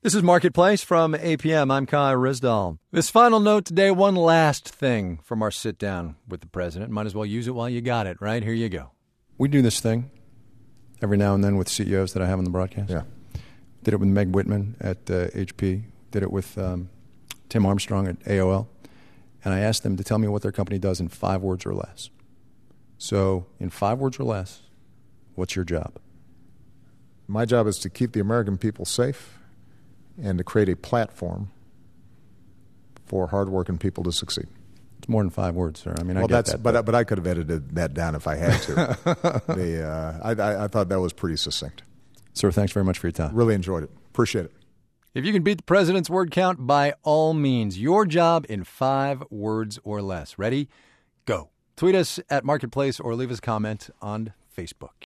This is Marketplace from APM. I'm Kai Rizdal. This final note today, one last thing from our sit-down with the president. Might as well use it while you got it, right? Here you go. We do this thing every now and then with CEOs that I have on the broadcast. Yeah. Did it with Meg Whitman at HP. Did it with Tim Armstrong at AOL. And I asked them to tell me what their company does in 5 words or less. So in 5 words or less, what's your job? My job is to keep the American people safe and to create a platform for hardworking people to succeed. It's more than 5 words, sir. I mean, well, I get that. But I could have edited that down if I had to. I thought that was pretty succinct. Sir, thanks very much for your time. Really enjoyed it. Appreciate it. If you can beat the president's word count, by all means, your job in 5 words or less. Ready? Go. Tweet us at Marketplace or leave us a comment on Facebook.